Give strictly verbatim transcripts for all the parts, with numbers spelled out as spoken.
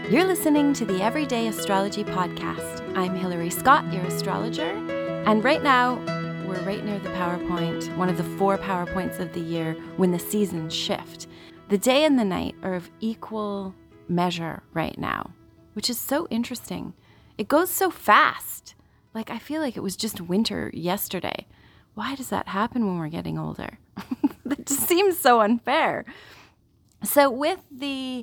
You're listening to the Everyday Astrology Podcast. I'm Hilary Scott, your astrologer, and right now we're right near the power point, one of the four power points of the year when the seasons shift. The day and the night are of equal measure right now, which is so interesting. It goes so fast. Like, I feel like it was just winter yesterday. Why does that happen when we're getting older? That just seems so unfair. So with the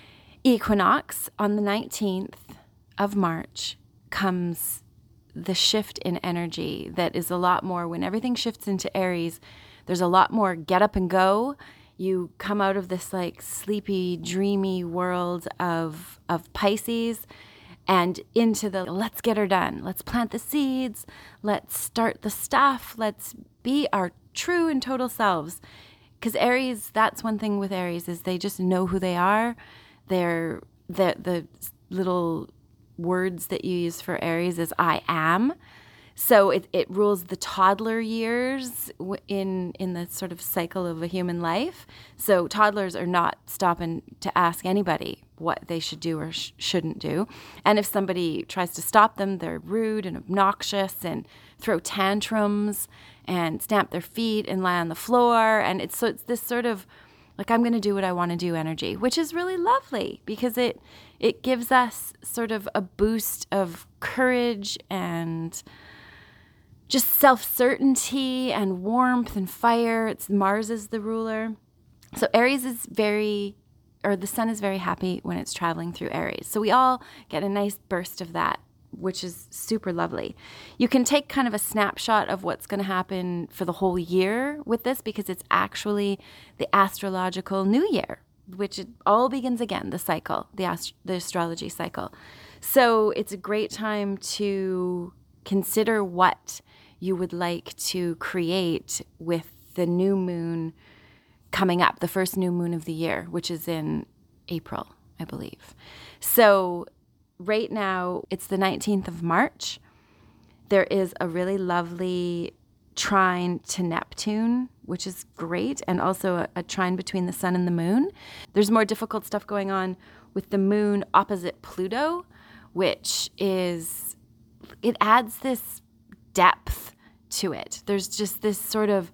equinox on the nineteenth of March comes the shift in energy that is a lot more, when everything shifts into Aries, there's a lot more get up and go. You come out of this like sleepy, dreamy world of of Pisces and into the let's get her done. Let's plant the seeds. Let's start the stuff. Let's be our true and total selves. Because Aries, that's one thing with Aries, is they just know who they are. They're the the little words that you use for Aries is I am. So it, it rules the toddler years in in the sort of cycle of a human life. So toddlers are not stopping to ask anybody what they should do or sh- shouldn't do. And if somebody tries to stop them, they're rude and obnoxious and throw tantrums and stamp their feet and lie on the floor. And it's so it's this sort of like, I'm going to do what I want to do energy, which is really lovely because it it gives us sort of a boost of courage and just self-certainty and warmth and fire. It's Mars is the ruler. So Aries is very, or the sun is very happy when it's traveling through Aries. So we all get a nice burst of that, which is super lovely. You can take kind of a snapshot of what's going to happen for the whole year with this because it's actually the astrological new year, which it all begins again, the cycle, the, ast- the astrology cycle. So it's a great time to consider what you would like to create with the new moon coming up, the first new moon of the year, which is in April, I believe. So right now, it's the nineteenth of March. There is a really lovely trine to Neptune, which is great, and also a, a trine between the sun and the moon. There's more difficult stuff going on with the moon opposite Pluto, which is, it adds this depth to it. There's just this sort of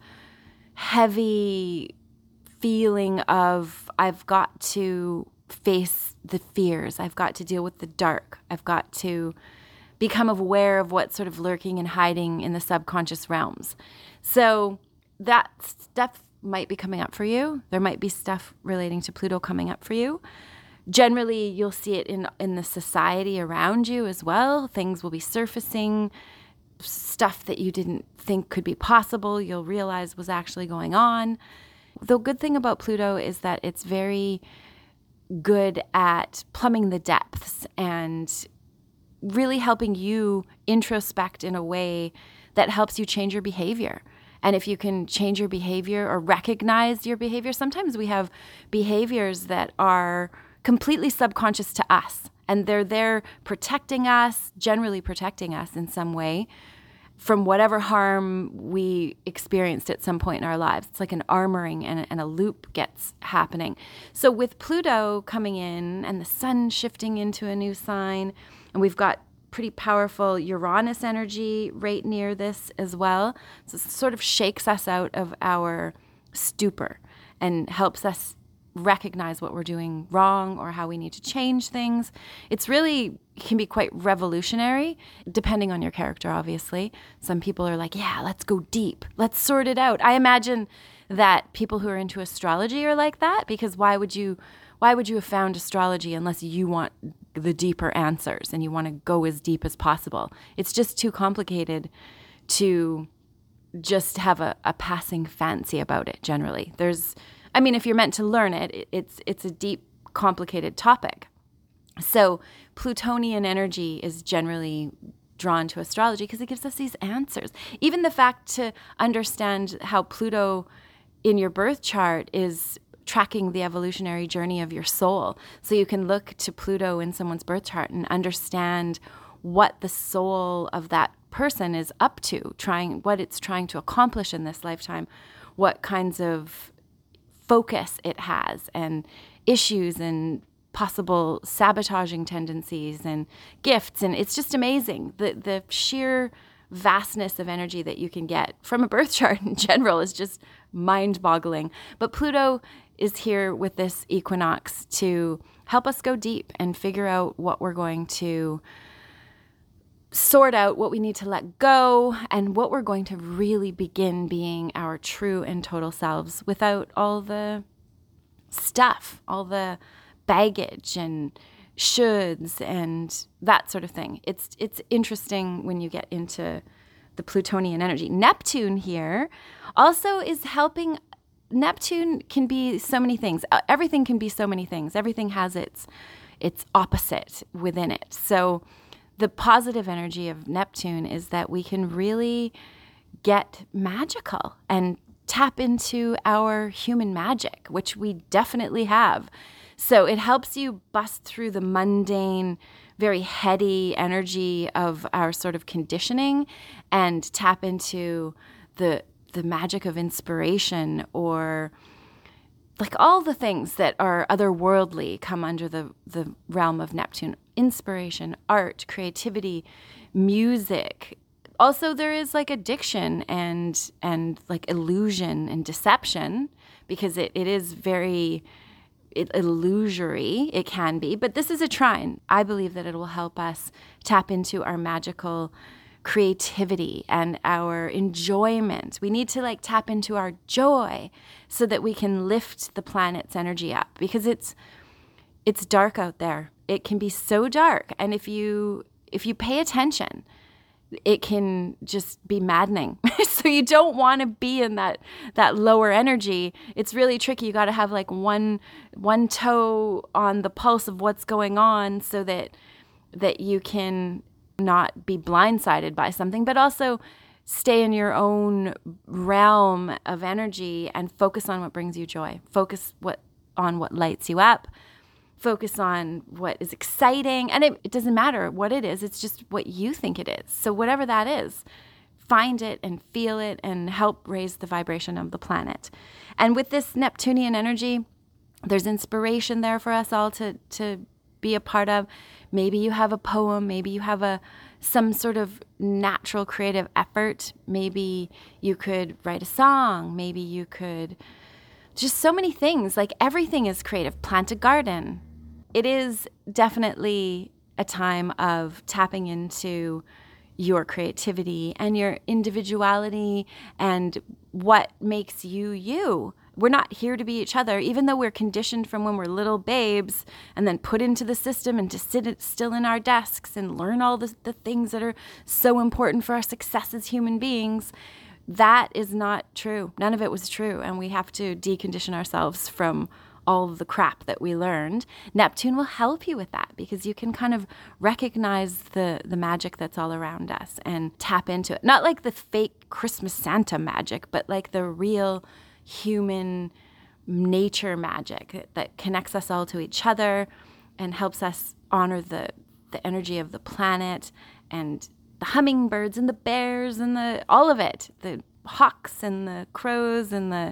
heavy feeling of I've got to face the fears. I've got to deal with the dark. I've got to become aware of what's sort of lurking and hiding in the subconscious realms. So that stuff might be coming up for you. There might be stuff relating to Pluto coming up for you. Generally, you'll see it in, in the society around you as well. Things will be surfacing. Stuff that you didn't think could be possible, you'll realize was actually going on. The good thing about Pluto is that it's very good at plumbing the depths and really helping you introspect in a way that helps you change your behavior. And if you can change your behavior or recognize your behavior, sometimes we have behaviors that are completely subconscious to us, and they're there protecting us, generally protecting us in some way from whatever harm we experienced at some point in our lives. It's like an armoring and, and a loop gets happening. So with Pluto coming in and the sun shifting into a new sign, and we've got pretty powerful Uranus energy right near this as well. So it sort of shakes us out of our stupor and helps us recognize what we're doing wrong or how we need to change things. It's really can be quite revolutionary, depending on your character, obviously. Some people are like, yeah, let's go deep. Let's sort it out. I imagine that people who are into astrology are like that, because why would you why would you have found astrology unless you want the deeper answers and you want to go as deep as possible? It's just too complicated to just have a, a passing fancy about it generally. There's I mean, if you're meant to learn it, it's it's a deep, complicated topic. So Plutonian energy is generally drawn to astrology because it gives us these answers. Even the fact to understand how Pluto in your birth chart is tracking the evolutionary journey of your soul. So you can look to Pluto in someone's birth chart and understand what the soul of that person is up to, trying what it's trying to accomplish in this lifetime, what kinds of focus it has and issues and possible sabotaging tendencies and gifts. And it's just amazing. The, the sheer vastness of energy that you can get from a birth chart in general is just mind-boggling. But Pluto is here with this equinox to help us go deep and figure out what we're going to sort out, what we need to let go, and what we're going to really begin being our true and total selves without all the stuff, all the baggage and shoulds and that sort of thing. It's it's interesting when you get into the Plutonian energy. Neptune here also is helping. Neptune can be so many things. Uh, everything can be so many things. Everything has its its opposite within it. So the positive energy of Neptune is that we can really get magical and tap into our human magic, which we definitely have. So it helps you bust through the mundane, very heady energy of our sort of conditioning and tap into the the magic of inspiration, or like all the things that are otherworldly come under the, the realm of Neptune. Inspiration, art, creativity, music. Also, there is like addiction and and like illusion and deception, because it, it is very it, illusory. It can be, but this is a trine. I believe that it will help us tap into our magical creativity and our enjoyment. We need to like tap into our joy so that we can lift the planet's energy up, because it's it's dark out there. It can be so dark, and if you if you pay attention, it can just be maddening. So you don't want to be in that that lower energy. It's really tricky. You got to have like one one toe on the pulse of what's going on, so that that you can not be blindsided by something, but also stay in your own realm of energy and focus on what brings you joy. Focus what on what lights you up. Focus on what is exciting. And it, it doesn't matter what it is. It's just what you think it is. So whatever that is, find it and feel it and help raise the vibration of the planet. And with this Neptunian energy, there's inspiration there for us all to, to be a part of. Maybe you have a poem. Maybe you have a some sort of natural creative effort. Maybe you could write a song. Maybe you could... Just so many things. Like everything is creative. Plant a garden. It is definitely a time of tapping into your creativity and your individuality and what makes you you. We're not here to be each other, even though we're conditioned from when we're little babes and then put into the system and to sit still in our desks and learn all the, the things that are so important for our success as human beings. That is not true. None of it was true. And we have to decondition ourselves from all of the crap that we learned. Neptune will help you with that, because you can kind of recognize the, the magic that's all around us and tap into it. Not like the fake Christmas Santa magic, but like the real human nature magic that, that connects us all to each other and helps us honor the, the energy of the planet and the hummingbirds and the bears and the all of it, the hawks and the crows and the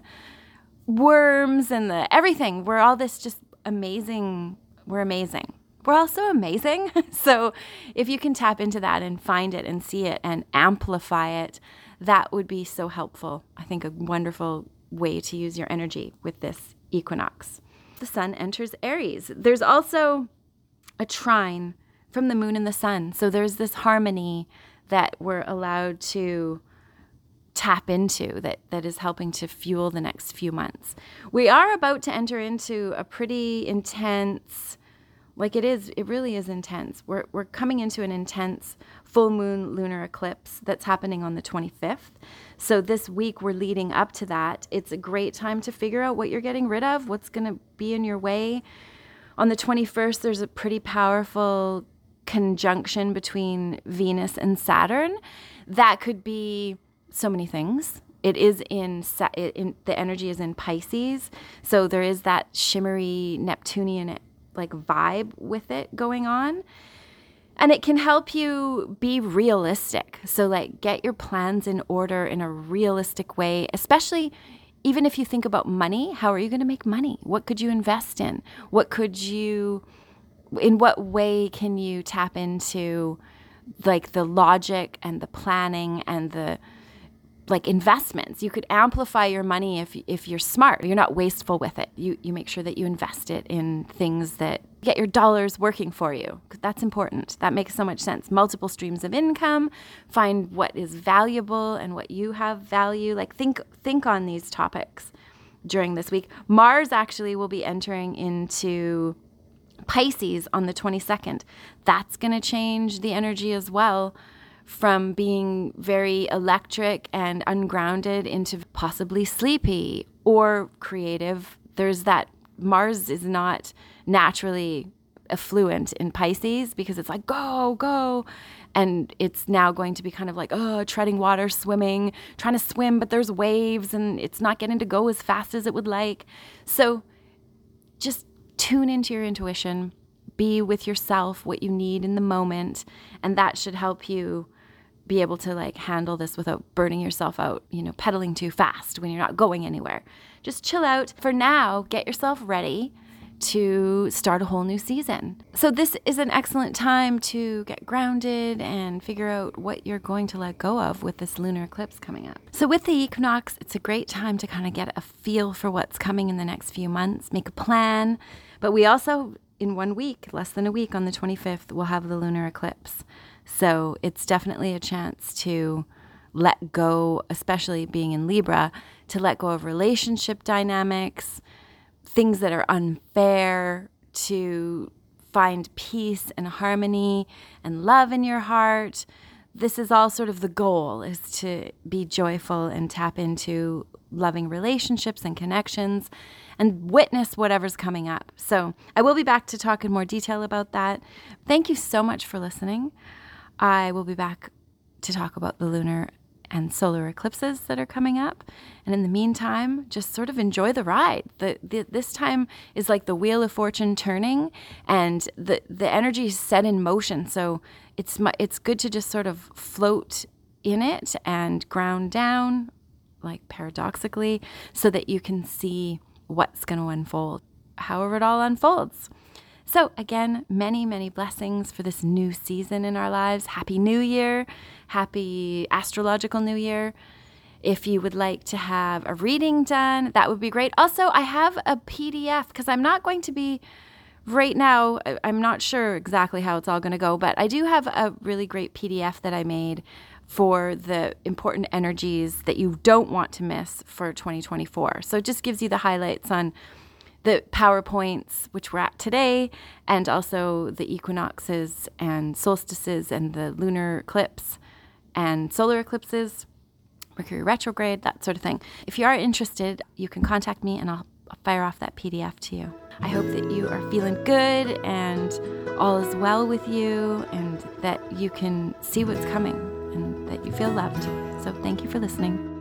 worms and the everything. We're all this just amazing. We're amazing. We're also amazing. So if you can tap into that and find it and see it and amplify it, that would be so helpful. I think a wonderful way to use your energy with this equinox. The sun enters Aries. There's also a trine from the moon and the sun. So there's this harmony that we're allowed to tap into that, that is helping to fuel the next few months. We are about to enter into a pretty intense, like it is, it really is intense. We're we're coming into an intense full moon lunar eclipse that's happening on the twenty-fifth. So this week we're leading up to that. It's a great time to figure out what you're getting rid of, what's going to be in your way. On the twenty-first, there's a pretty powerful conjunction between Venus and Saturn. That could be so many things. It is in, in the energy is in Pisces, so there is that shimmery Neptunian like vibe with it going on. And it can help you be realistic. So like get your plans in order in a realistic way, especially even if you think about money, how are you going to make money? What could you invest in? What could you, in what way can you tap into like the logic and the planning and the like investments? You could amplify your money if if you're smart. You're not wasteful with it. You you make sure that you invest it in things that get your dollars working for you. That's important. That makes so much sense. Multiple streams of income. Find what is valuable and what you have value. Like think think on these topics during this week. Mars actually will be entering into Pisces on the twenty-second. That's going to change the energy as well, from being very electric and ungrounded into possibly sleepy or creative. There's that Mars is not naturally affluent in Pisces because it's like, go, go. And it's now going to be kind of like, oh, treading water, swimming, trying to swim, but there's waves and it's not getting to go as fast as it would like. So just tune into your intuition, be with yourself, what you need in the moment, and that should help you be able to like handle this without burning yourself out, you know, pedaling too fast when you're not going anywhere. Just chill out. For now, get yourself ready to start a whole new season. So this is an excellent time to get grounded and figure out what you're going to let go of with this lunar eclipse coming up. So with the equinox, it's a great time to kind of get a feel for what's coming in the next few months, make a plan. But we also, in one week, less than a week, on the twenty-fifth, we'll have the lunar eclipse. So it's definitely a chance to let go, especially being in Libra, to let go of relationship dynamics, things that are unfair, to find peace and harmony and love in your heart. This is all sort of the goal, is to be joyful and tap into loving relationships and connections and witness whatever's coming up. So I will be back to talk in more detail about that. Thank you so much for listening. I will be back to talk about the lunar and solar eclipses that are coming up. And in the meantime, just sort of enjoy the ride. The, the this time is like the wheel of fortune turning, and the the energy is set in motion. So it's it's good to just sort of float in it and ground down, like paradoxically, so that you can see what's going to unfold, however it all unfolds. So again, many, many blessings for this new season in our lives. Happy New Year. Happy astrological New Year. If you would like to have a reading done, that would be great. Also, I have a P D F because I'm not going to be right now. I'm not sure exactly how it's all going to go, but I do have a really great P D F that I made for the important energies that you don't want to miss for twenty twenty-four. So it just gives you the highlights on the PowerPoints, which we're at today, and also the equinoxes and solstices and the lunar eclipse and solar eclipses, Mercury retrograde, that sort of thing. If you are interested, you can contact me and I'll fire off that P D F to you. I hope that you are feeling good and all is well with you, and that you can see what's coming and that you feel loved. So thank you for listening.